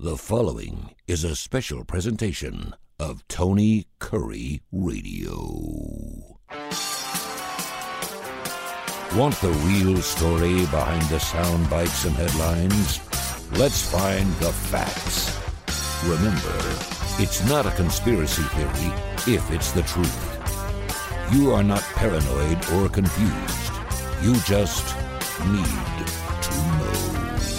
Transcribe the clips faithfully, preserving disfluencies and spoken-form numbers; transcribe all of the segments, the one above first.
The following is a special presentation of Tony Curry Radio. Want the real story behind the sound bites and headlines? Let's find the facts. Remember, it's not a conspiracy theory if it's the truth. You are not paranoid or confused. You just need to know.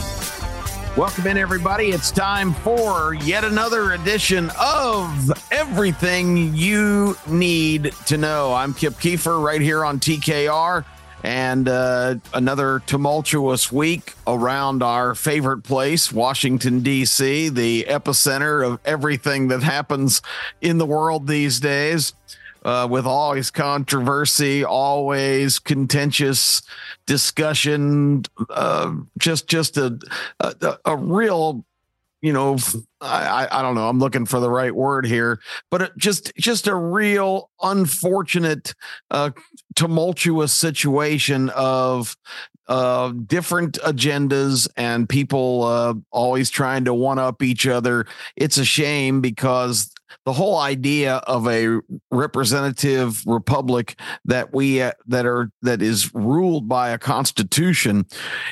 Welcome in, everybody. It's time for yet another edition of Everything You Need to Know. I'm Kip Keefer right here on T K R, and uh, another tumultuous week around our favorite place, Washington, D C, the epicenter of everything that happens in the world these days. Uh, with always controversy, always contentious discussion, uh, just just a, a a real, you know, I I don't know, I'm looking for the right word here, but it just just a real unfortunate, uh, tumultuous situation of uh, different agendas and people uh, always trying to one up each other. It's a shame because the whole idea of a representative republic that we uh, that are that is ruled by a constitution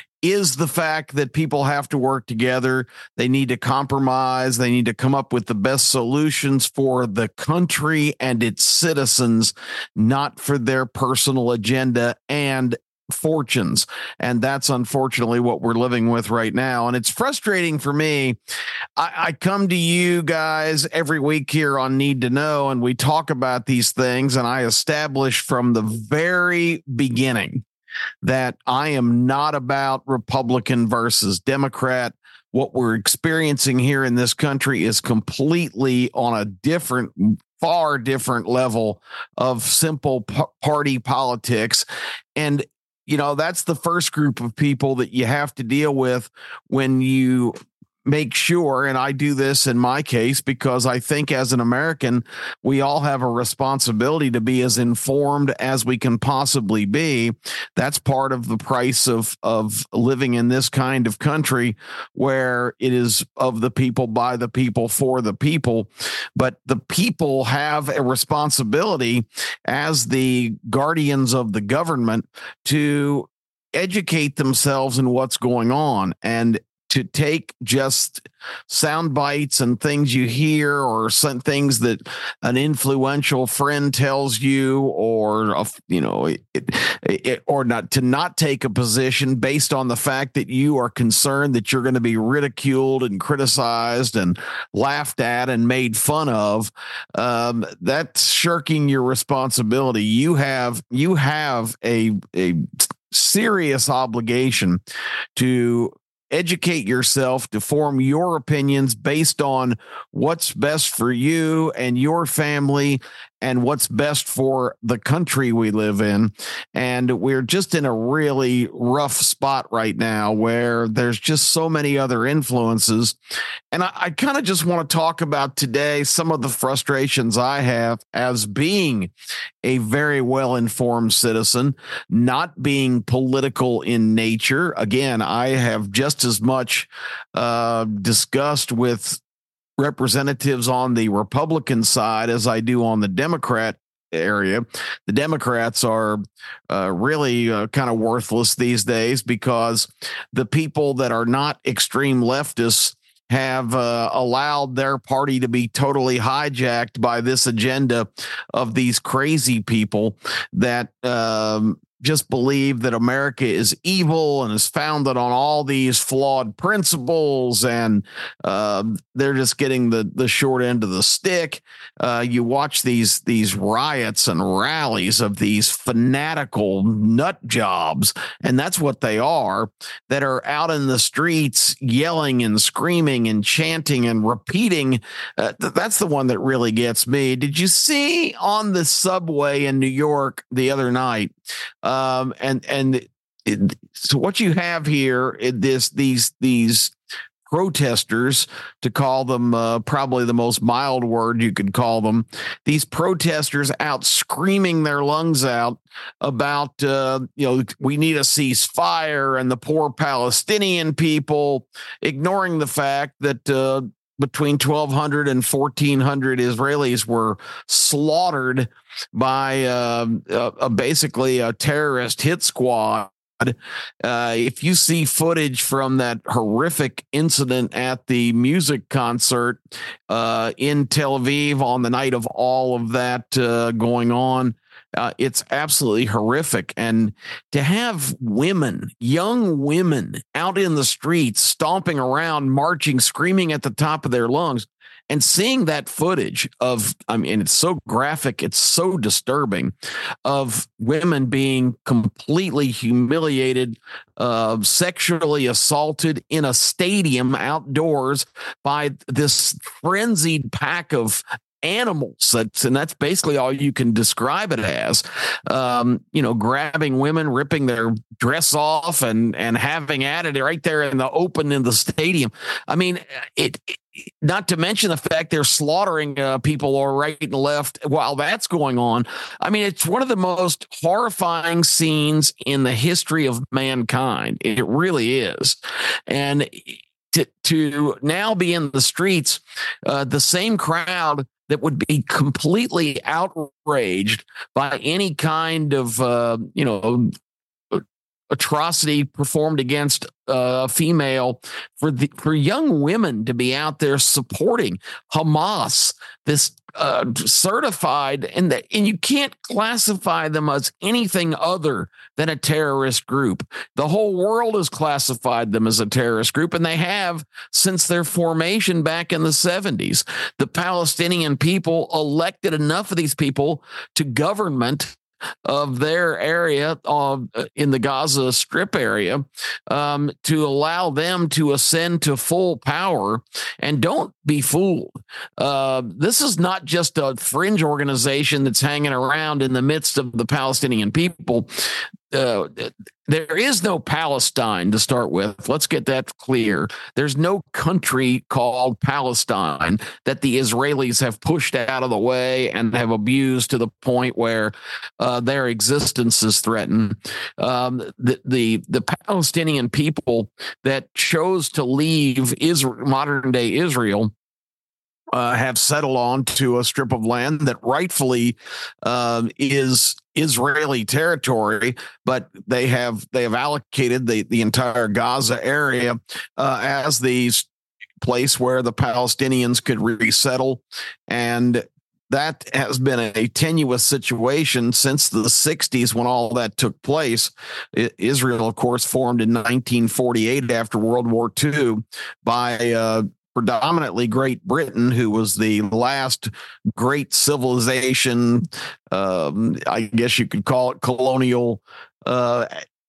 is the fact that people have to work together. They need to compromise. They need to come up with the best solutions for the country and its citizens, not for their personal agenda and fortunes. And that's unfortunately what we're living with right now. And it's frustrating for me. I, I come to you guys every week here on Need to Know, and we talk about these things. And I establish from the very beginning that I am not about Republican versus Democrat. What we're experiencing here in this country is completely on a different far different level of simple p- party politics. And you know, that's the first group of people that you have to deal with when you make sure, and I do this in my case because I think as an American, we all have a responsibility to be as informed as we can possibly be. That's part of the price of, of living in this kind of country where it is of the people, by the people, for the people. But the people have a responsibility as the guardians of the government to educate themselves in what's going on, and to take just sound bites and things you hear or some things that an influential friend tells you, or, you know, it, it, or not to not take a position based on the fact that you are concerned that you're going to be ridiculed and criticized and laughed at and made fun of. Um, that's shirking your responsibility. You have, you have a, a serious obligation to educate yourself, to form your opinions based on what's best for you and your family and what's best for the country we live in. And we're just in a really rough spot right now where there's just so many other influences. And I, I kind of just want to talk about today some of the frustrations I have as being a very well-informed citizen, not being political in nature. Again, I have just as much uh, disgust with representatives on the Republican side as I do on the Democrat area. The Democrats are uh, really uh, kind of worthless these days because the people that are not extreme leftists have uh, allowed their party to be totally hijacked by this agenda of these crazy people that um, just believe that America is evil and is founded on all these flawed principles, and uh, they're just getting the, the short end of the stick. Uh, you watch these these riots and rallies of these fanatical nut jobs, and that's what they are, that are out in the streets yelling and screaming and chanting and repeating. Uh, th- that's the one that really gets me. Did you see on the subway in New York the other night? Um, and and it, so what you have here is this these these protesters, to call them uh, probably the most mild word you could call them, these protesters out screaming their lungs out about, uh, you know, we need a ceasefire, and the poor Palestinian people, ignoring the fact that uh, between twelve hundred and fourteen hundred Israelis were slaughtered by uh, uh, basically a terrorist hit squad. Uh, if you see footage from that horrific incident at the music concert uh, in Tel Aviv on the night of all of that uh, going on, uh, it's absolutely horrific. And to have women, young women out in the streets, stomping around, marching, screaming at the top of their lungs, and seeing that footage of, I mean, it's so graphic, it's so disturbing, of women being completely humiliated, uh, sexually assaulted in a stadium outdoors by this frenzied pack of animals. That's, and that's basically all you can describe it as. Um, you know, grabbing women, ripping their dress off, and and having at it right there in the open in the stadium. I mean, it. it not to mention the fact they're slaughtering uh, people or right and left while that's going on. I mean, it's one of the most horrifying scenes in the history of mankind. It really is. And to, to now be in the streets, uh, the same crowd that would be completely outraged by any kind of, uh, you know, atrocity performed against a female, for the for young women to be out there supporting Hamas, this uh, certified, and that, and you can't classify them as anything other than a terrorist group. The whole world has classified them as a terrorist group, and they have since their formation back in the seventies. The Palestinian people elected enough of these people to government of their area uh, in the Gaza Strip area um, to allow them to ascend to full power. And don't be fooled. Uh, this is not just a fringe organization that's hanging around in the midst of the Palestinian people. Uh, there is no Palestine to start with. Let's get that clear. There's no country called Palestine that the Israelis have pushed out of the way and have abused to the point where uh, their existence is threatened. Um, the, the the Palestinian people that chose to leave Israel, modern day Israel, Uh, have settled on to a strip of land that rightfully um, is Israeli territory, but they have they have allocated the, the entire Gaza area uh, as the place where the Palestinians could resettle. And that has been a tenuous situation since the sixties when all that took place. Israel, of course, formed in nineteen forty-eight after World War Two by uh, predominantly Great Britain, who was the last great civilization, um, I guess you could call it colonial uh,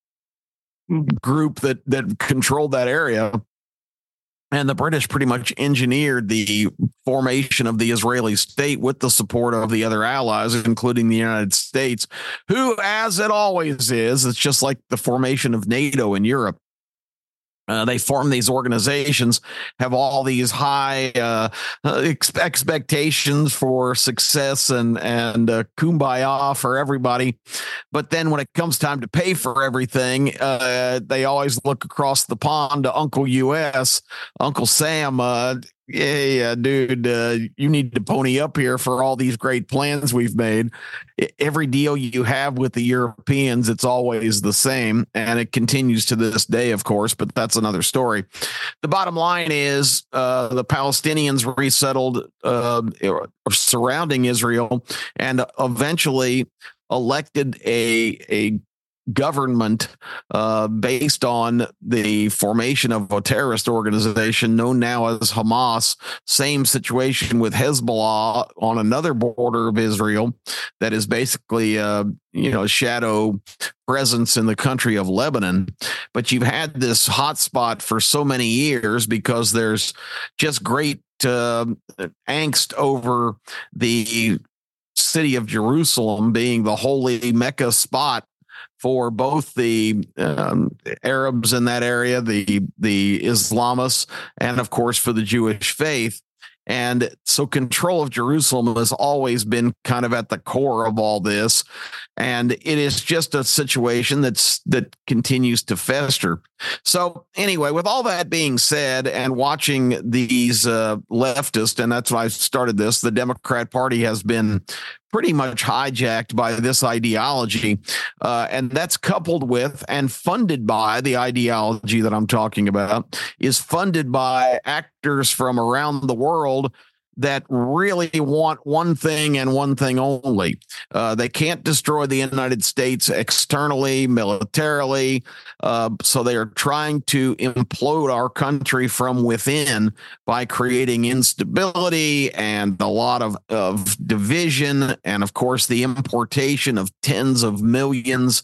group that that controlled that area. And the British pretty much engineered the formation of the Israeli state with the support of the other allies, including the United States, who, as it always is, it's just like the formation of NATO in Europe. Uh, they form these organizations, have all these high uh, ex- expectations for success and and uh, kumbaya for everybody, but then when it comes time to pay for everything, uh, they always look across the pond to Uncle U S, Uncle Sam. Uh, yeah, yeah, dude, uh, you need to pony up here for all these great plans we've made. Every deal you have with the Europeans, it's always the same, and it continues to this day, of course, but that's another story. The bottom line is uh, the Palestinians resettled uh, surrounding Israel and eventually elected a a government uh, based on the formation of a terrorist organization known now as Hamas. Same situation with Hezbollah on another border of Israel that is basically, uh, you know, shadow presence in the country of Lebanon. But you've had this hotspot for so many years because there's just great uh, angst over the city of Jerusalem being the holy Mecca spot for both the um, Arabs in that area, the the Islamists, and of course for the Jewish faith. And so control of Jerusalem has always been kind of at the core of all this. And it is just a situation that's that continues to fester. So anyway, with all that being said, and watching these uh, leftists, and that's why I started this, the Democrat Party has been pretty much hijacked by this ideology. Uh, and that's coupled with and funded by the ideology that I'm talking about is funded by actors from around the world that really want one thing and one thing only. Uh, they can't destroy the United States externally, militarily. Uh, so they are trying to implode our country from within by creating instability and a lot of, of division. And of course, the importation of tens of millions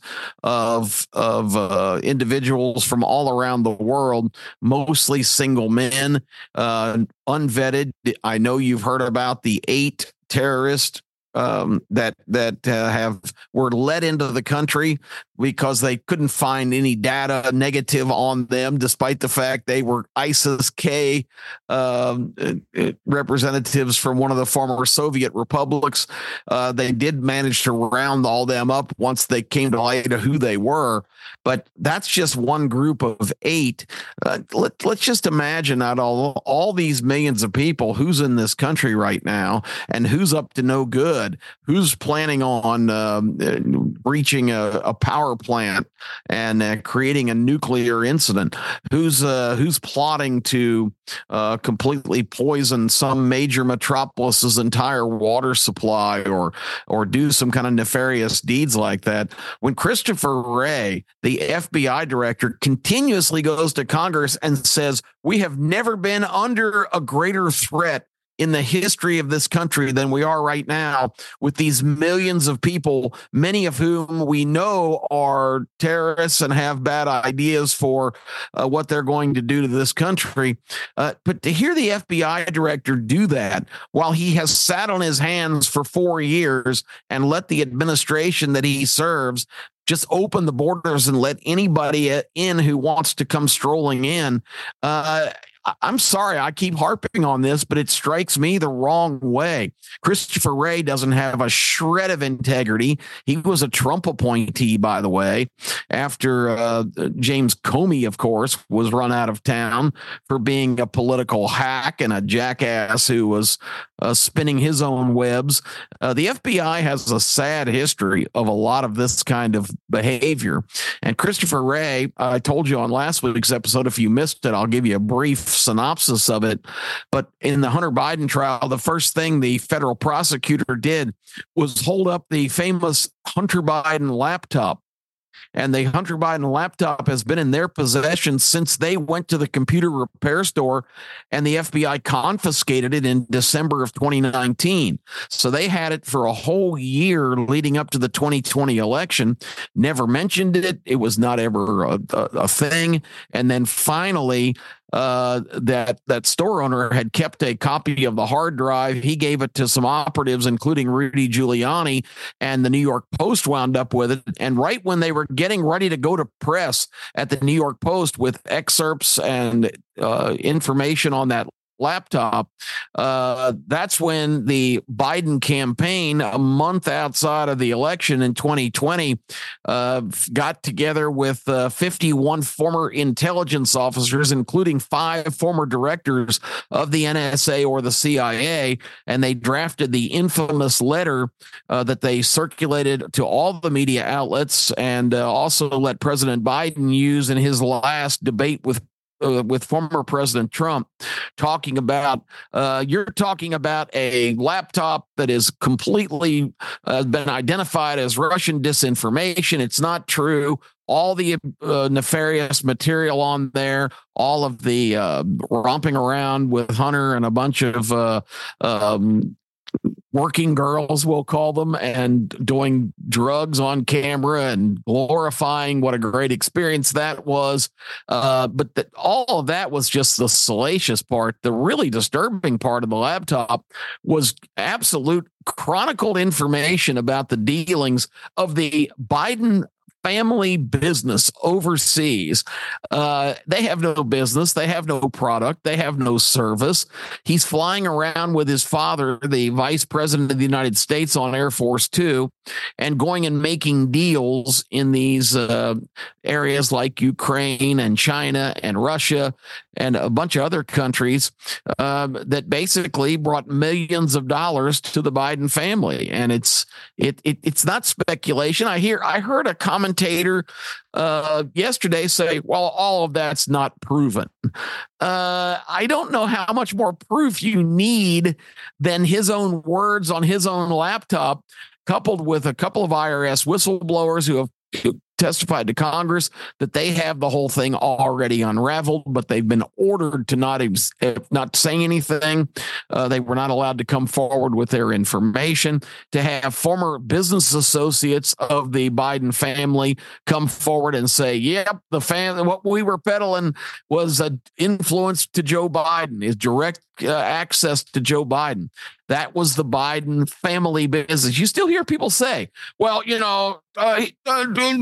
of, of uh, individuals from all around the world, mostly single men, uh, unvetted. I know you've heard about the eight terrorists um, that that uh, have were let into the country because they couldn't find any data negative on them, despite the fact they were ISIS-K um, representatives from one of the former Soviet republics. Uh, they did manage to round all them up once they came to light of who they were. But that's just one group of eight. Uh, let, let's just imagine that all, all these millions of people, who's in this country right now and who's up to no good, who's planning on um, breaching a, a power plant and uh, creating a nuclear incident, who's uh, who's plotting to uh, completely poison some major metropolis's entire water supply or or do some kind of nefarious deeds like that. When Christopher Wray, the F B I director, continuously goes to Congress and says, we have never been under a greater threat in the history of this country than we are right now, with these millions of people, many of whom we know are terrorists and have bad ideas for uh, what they're going to do to this country. Uh, but to hear the F B I director do that while he has sat on his hands for four years and let the administration that he serves just open the borders and let anybody in who wants to come strolling in, uh, I'm sorry, I keep harping on this, but it strikes me the wrong way. Christopher Wray doesn't have a shred of integrity. He was a Trump appointee, by the way, after uh, James Comey, of course, was run out of town for being a political hack and a jackass who was uh, spinning his own webs. Uh, the F B I has a sad history of a lot of this kind of behavior. And Christopher Wray, I told you on last week's episode, if you missed it, I'll give you a brief synopsis of it. But in the Hunter Biden trial, the first thing the federal prosecutor did was hold up the famous Hunter Biden laptop. And the Hunter Biden laptop has been in their possession since they went to the computer repair store, and the F B I confiscated it in December of twenty nineteen. So they had it for a whole year leading up to the twenty twenty election, never mentioned it. It was not ever a, a, a thing. And then finally, uh, that that store owner had kept a copy of the hard drive. He gave it to some operatives, including Rudy Giuliani, and the New York Post wound up with it. And right when they were getting ready to go to press at the New York Post with excerpts and uh, information on that laptop, uh, that's when the Biden campaign, a month outside of the election in twenty twenty, uh, got together with uh, fifty-one former intelligence officers, including five former directors of the N S A or the C I A, and they drafted the infamous letter uh, that they circulated to all the media outlets and uh, also let President Biden use in his last debate with Uh, with former President Trump, talking about, uh, you're talking about a laptop that is completely uh, been identified as Russian disinformation. It's not true. All the uh, nefarious material on there, all of the uh, romping around with Hunter and a bunch of uh, um, working girls, we'll call them, and doing drugs on camera and glorifying what a great experience that was. Uh, but that all of that was just the salacious part. The really disturbing part of the laptop was absolute chronicled information about the dealings of the Biden family business overseas. Uh, they have no business. They have no product. They have no service. He's flying around with his father, the vice president of the United States, on Air Force Two, and going and making deals in these uh, areas like Ukraine and China and Russia and a bunch of other countries uh, that basically brought millions of dollars to the Biden family. And it's it, it it's not speculation. I hear I heard a commentator uh, yesterday say, well, all of that's not proven. Uh, I don't know how much more proof you need than his own words on his own laptop, coupled with a couple of I R S whistleblowers who have testified to Congress that they have the whole thing already unraveled, but they've been ordered to not not say anything. Uh, they were not allowed to come forward with their information. To have former business associates of the Biden family come forward and say, "Yep, the family, what we were peddling was an influence to Joe Biden, is direct uh, access to Joe Biden. That was the Biden family business." You still hear people say, "Well, you know, uh, uh,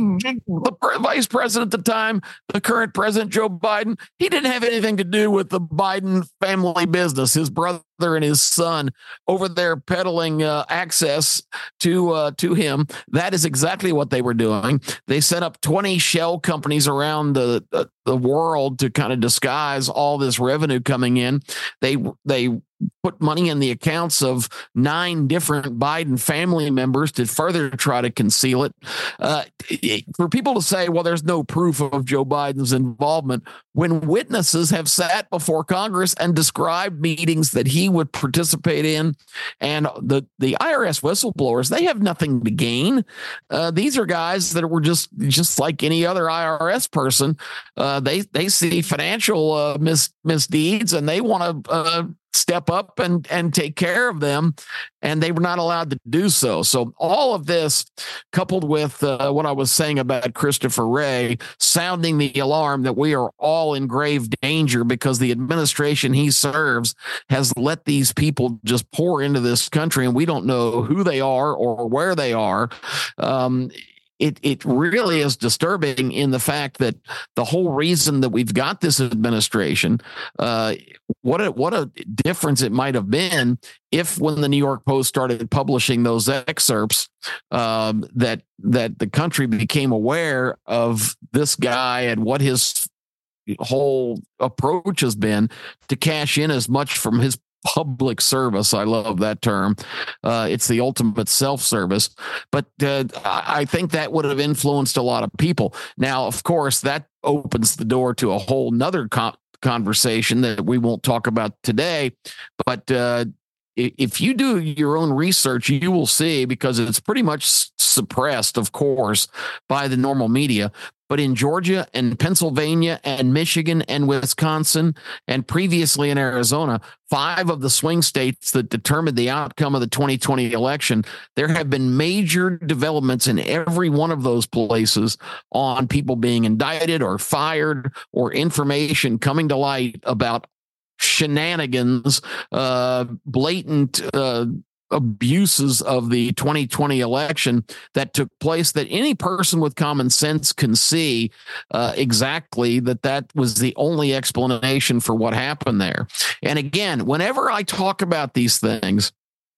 the vice president at the time, the current president, Joe Biden, he didn't have anything to do with the Biden family business. His brother and his son over there peddling uh, access to uh, to him." That is exactly what they were doing. They set up twenty shell companies around the uh, the world to kind of disguise all this revenue coming in. They they put money in the accounts of nine different Biden family members to further try to conceal it. Uh, for people to say, well, there's no proof of Joe Biden's involvement, when witnesses have sat before Congress and described meetings that he would participate in, and the, the I R S whistleblowers, they have nothing to gain. Uh, these are guys that were just, just like any other I R S person. Uh, they, they see financial uh, mis, misdeeds and they want to uh, step up and, and take care of them, and they were not allowed to do so. So all of this, coupled with uh, what I was saying about Christopher Wray, sounding the alarm that we are all in grave danger because the administration he serves has let these people just pour into this country, and we don't know who they are or where they are. Um, It it really is disturbing in the fact that the whole reason that we've got this administration, uh, what a, what a difference it might have been if, when the New York Post started publishing those excerpts, um, that that the country became aware of this guy and what his whole approach has been to cash in as much from his public service. I love that term. Uh, it's the ultimate self-service. But uh, I think that would have influenced a lot of people. Now, of course, that opens the door to a whole nother co- conversation that we won't talk about today. But uh, if you do your own research, you will see, because it's pretty much suppressed, of course, by the normal media. But in Georgia and Pennsylvania and Michigan and Wisconsin, and previously in Arizona, five of the swing states that determined the outcome of the twenty twenty election, there have been major developments in every one of those places on people being indicted or fired, or information coming to light about shenanigans, uh, blatant uh abuses of the twenty twenty election that took place, that any person with common sense can see uh, exactly that that was the only explanation for what happened there. And again, whenever I talk about these things,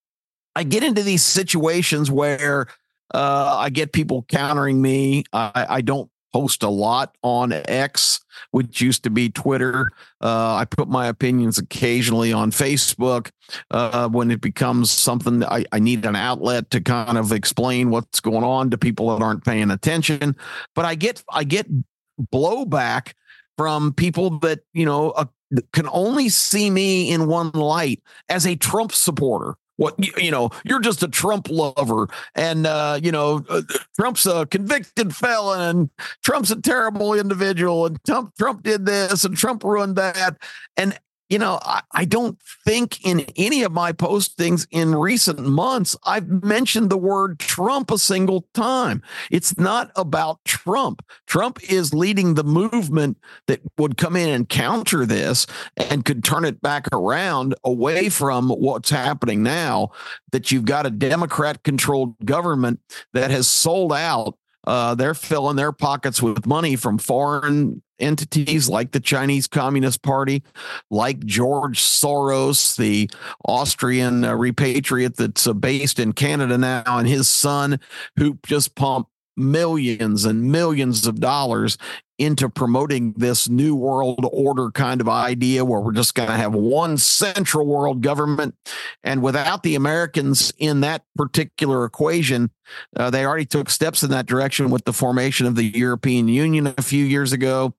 I get into these situations where uh, I get people countering me. I, I don't post a lot on X, which used to be Twitter. Uh, I put my opinions occasionally on Facebook uh, when it becomes something that I, I need an outlet to kind of explain what's going on to people that aren't paying attention. But I get I get blowback from people that, you know, uh, can only see me in one light, as a Trump supporter. What, you know, you're just a Trump lover, and, uh, you know, uh, Trump's a convicted felon, and Trump's a terrible individual, and Trump, Trump did this, and Trump ruined that. And, you know, I, I don't think in any of my postings in recent months I've mentioned the word Trump a single time. It's not about Trump. Trump is leading the movement that would come in and counter this and could turn it back around away from what's happening now, that you've got a Democrat-controlled government that has sold out Uh, they're filling their pockets with money from foreign entities like the Chinese Communist Party, like George Soros, the Austrian uh, repatriate that's uh, based in Canada now, and his son, who just pumped millions and millions of dollars into promoting this new world order kind of idea where we're just going to have one central world government. And without the Americans in that particular equation, uh, they already took steps in that direction with the formation of the European Union a few years ago.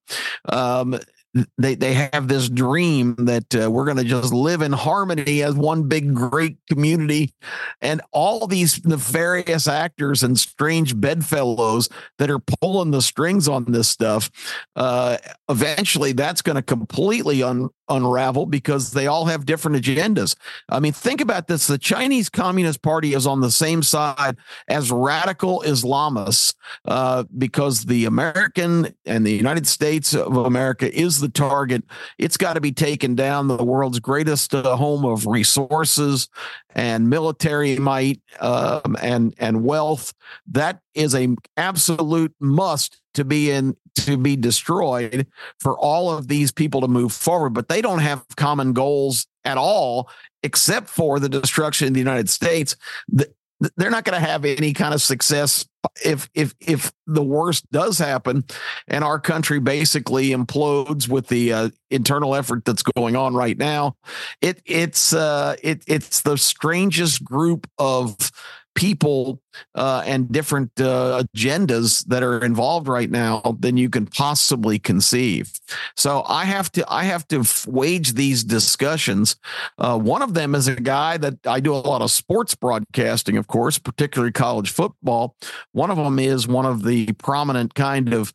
Um, They they have this dream that uh, we're going to just live in harmony as one big great community, and all these nefarious actors and strange bedfellows that are pulling the strings on this stuff. Uh, eventually, that's going to completely un, unravel because they all have different agendas. I mean, think about this: the Chinese Communist Party is on the same side as radical Islamists uh, because the American and the United States of America is the target. It's got to be taken down. The world's greatest uh, home of resources and military might um, and and wealth. That is a absolute must to be in to be destroyed for all of these people to move forward. But they don't have common goals at all, except for the destruction of the United States. The, they're not going to have any kind of success if if if the worst does happen and our country basically implodes with the uh, internal effort that's going on right now. It it's uh, it it's the strangest group of people uh, and different uh, agendas that are involved right now than you can possibly conceive. So I have to I have to wage these discussions. Uh, one of them is a guy that I do a lot of sports broadcasting, of course, particularly college football. One of them is one of the prominent kind of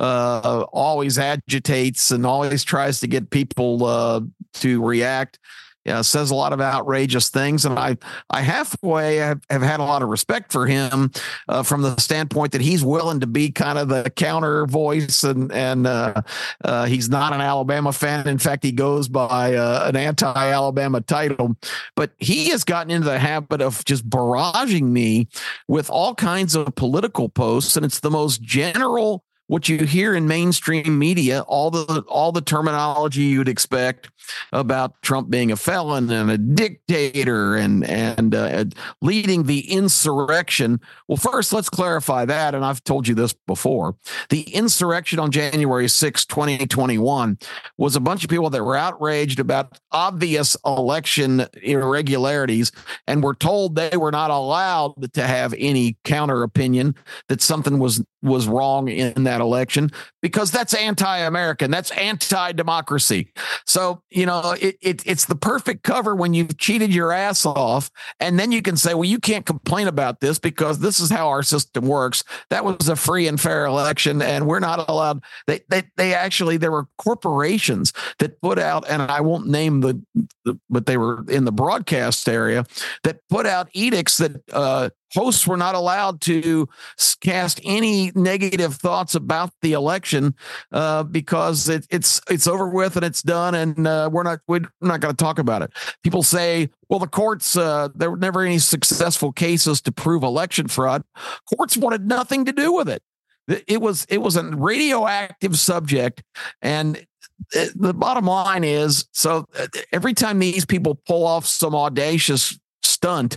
uh, always agitates and always tries to get people uh, to react. Yeah, says a lot of outrageous things, and I, I halfway have, have had a lot of respect for him uh, from the standpoint that he's willing to be kind of the counter voice, and and uh, uh, he's not an Alabama fan. In fact, he goes by uh, an anti-Alabama title, but he has gotten into the habit of just barraging me with all kinds of political posts, and it's the most general. What you hear in mainstream media, all the all the terminology you'd expect about Trump being a felon and a dictator and and uh, leading the insurrection. Well, first, let's clarify that. And I've told you this before. The insurrection on January sixth, twenty twenty-one was a bunch of people that were outraged about obvious election irregularities and were told they were not allowed to have any counter opinion, that something was was wrong in that election, because that's anti-American. That's anti-democracy. So, you know, it, it, it's the perfect cover when you've cheated your ass off. And then you can say, well, you can't complain about this because this is how our system works. That was a free and fair election, and we're not allowed. They, they, they actually, there were corporations that put out, and I won't name the, the but they were in the broadcast area, that put out edicts that, uh, hosts were not allowed to cast any negative thoughts about the election uh, because it, it's it's over with and it's done, and uh, we're not we're not going to talk about it. People say, well, the courts uh, there were never any successful cases to prove election fraud. Courts wanted nothing to do with it. It was it was a radioactive subject, and the bottom line is, so every time these people pull off some audacious stunt,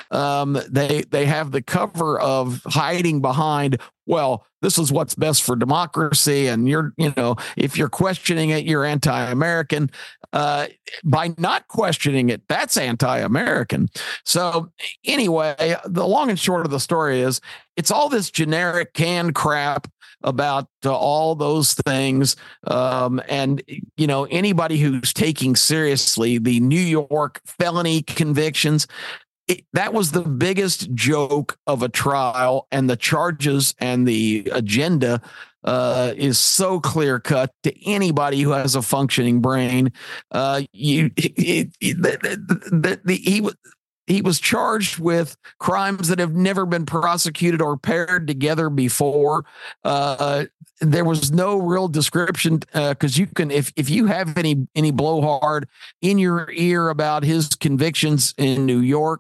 um, they they have the cover of hiding behind, well, this is what's best for democracy, and you're, you know, if you're questioning it, you're anti-American. Uh, by not questioning it, that's anti-American. So anyway, the long and short of the story is, it's all this generic canned crap about uh, all those things. Um, and, you know, anybody who's taking seriously the New York felony convictions, It, that was the biggest joke of a trial, and the charges and the agenda uh, is so clear cut to anybody who has a functioning brain. Uh, you, it, it, the, the, the, he was. He was charged with crimes that have never been prosecuted or paired together before. Uh, there was no real description because uh, you can, if if you have any any blowhard in your ear about his convictions in New York,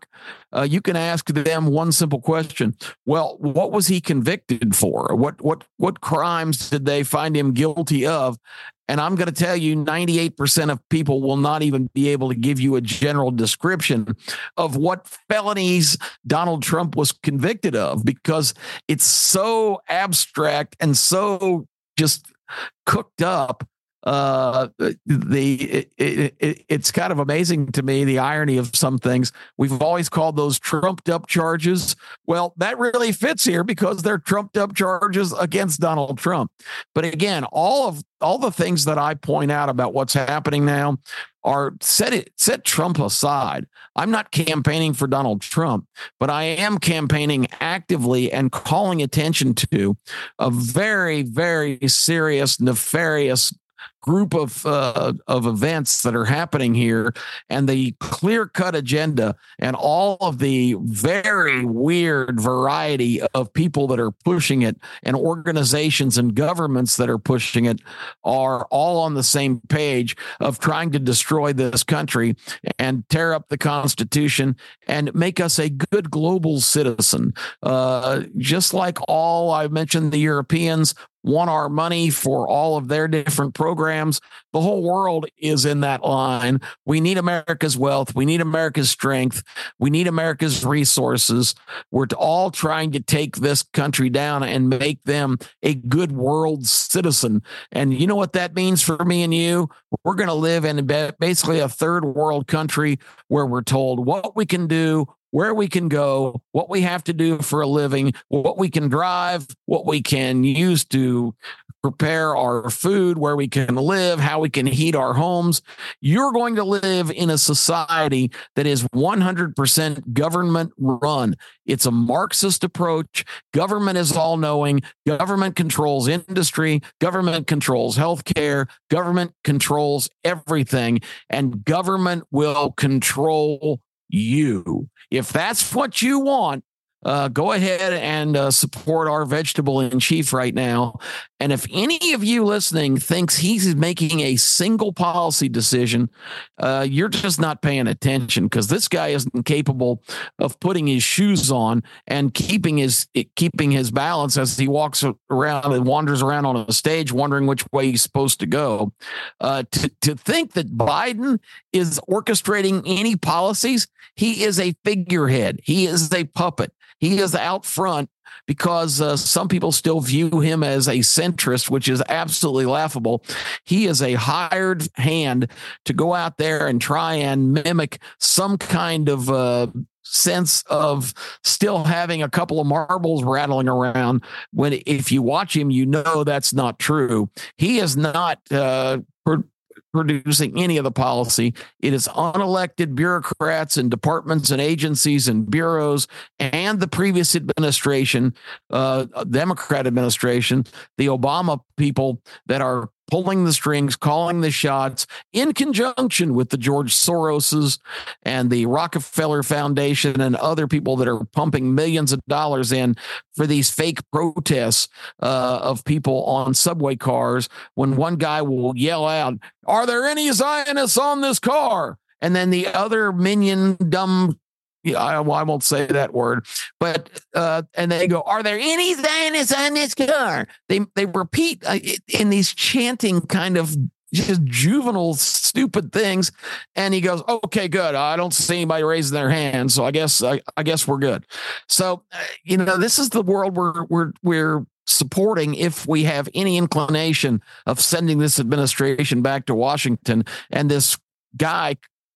uh, you can ask them one simple question. Well, what was he convicted for? What what what crimes did they find him guilty of? And I'm going to tell you, ninety-eight percent of people will not even be able to give you a general description of what felonies Donald Trump was convicted of, because it's so abstract and so just cooked up. Uh, the it, it, it, it's kind of amazing to me, the irony of some things. We've always called those trumped up charges. Well, that really fits here because they're trumped up charges against Donald Trump. But again, all of all the things that I point out about what's happening now are set it set Trump aside. I'm not campaigning for Donald Trump, but I am campaigning actively and calling attention to a very, very serious, nefarious group of uh, of events that are happening here, and the clear-cut agenda and all of the very weird variety of people that are pushing it and organizations and governments that are pushing it are all on the same page of trying to destroy this country and tear up the Constitution and make us a good global citizen. Uh, just like all I mentioned, the Europeans want our money for all of their different programs. The whole world is in that line. We need America's wealth. We need America's strength. We need America's resources. We're all trying to take this country down and make them a good world citizen. And you know what that means for me and you? We're going to live in basically a third world country where we're told what we can do, where we can go, what we have to do for a living, what we can drive, what we can use to prepare our food, where we can live, how we can heat our homes. You're going to live in a society that is one hundred percent government run. It's a Marxist approach. Government is all knowing. Government controls industry. Government controls healthcare. Government controls everything. And government will control you. If that's what you want, uh, go ahead and uh, support our vegetable in chief right now. And if any of you listening thinks he's making a single policy decision, uh, you're just not paying attention, because this guy isn't capable of putting his shoes on and keeping his keeping his balance as he walks around and wanders around on a stage, wondering which way he's supposed to go. Uh, to, to think that Biden is orchestrating any policies, he is a figurehead. He is a puppet. He is out front because uh, some people still view him as a centrist, which is absolutely laughable. He is a hired hand to go out there and try and mimic some kind of uh, sense of still having a couple of marbles rattling around. When if you watch him, you know that's not true. He is not uh, per- producing any of the policy. It is unelected bureaucrats and departments and agencies and bureaus and the previous administration, uh, Democrat administration, the Obama people that are pulling the strings, calling the shots, in conjunction with the George Soroses and the Rockefeller Foundation and other people that are pumping millions of dollars in for these fake protests uh, of people on subway cars, when one guy will yell out, "Are there any Zionists on this car?" And then the other minion, dumb, yeah, I, well, I won't say that word, but uh, and they go, "Are there any Zionists on this car?" They they repeat uh, in these chanting kind of just juvenile, stupid things, and he goes, "Okay, good. I don't see anybody raising their hands, so I guess I, I guess we're good." So uh, you know, this is the world we're we're we're supporting if we have any inclination of sending this administration back to Washington, and this guy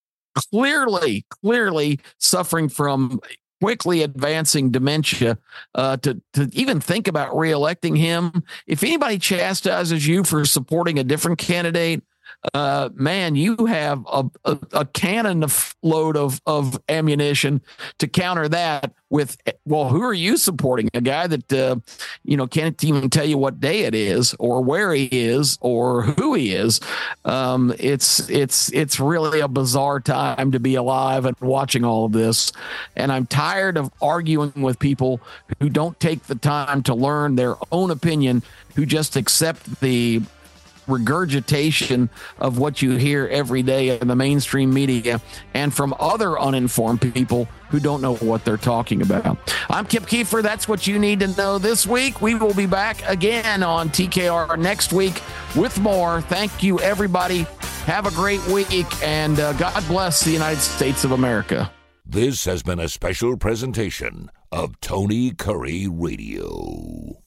clearly, clearly suffering from quickly advancing dementia, uh, to, to even think about reelecting him. If anybody chastises you for supporting a different candidate, uh, man, you have a, a, a cannon load of, of ammunition to counter that with, well, who are you supporting? A guy that, uh, you know, can't even tell you what day it is or where he is or who he is. Um, it's, it's, it's really a bizarre time to be alive and watching all of this. And I'm tired of arguing with people who don't take the time to learn their own opinion, who just accept the regurgitation of what you hear every day in the mainstream media and from other uninformed people who don't know what they're talking about. I'm Kip Keefer. That's what you need to know this week. We will be back again on T K R next week with more. Thank you, everybody. Have a great week, and uh, God bless the United States of America. This has been a special presentation of Tony Curry Radio.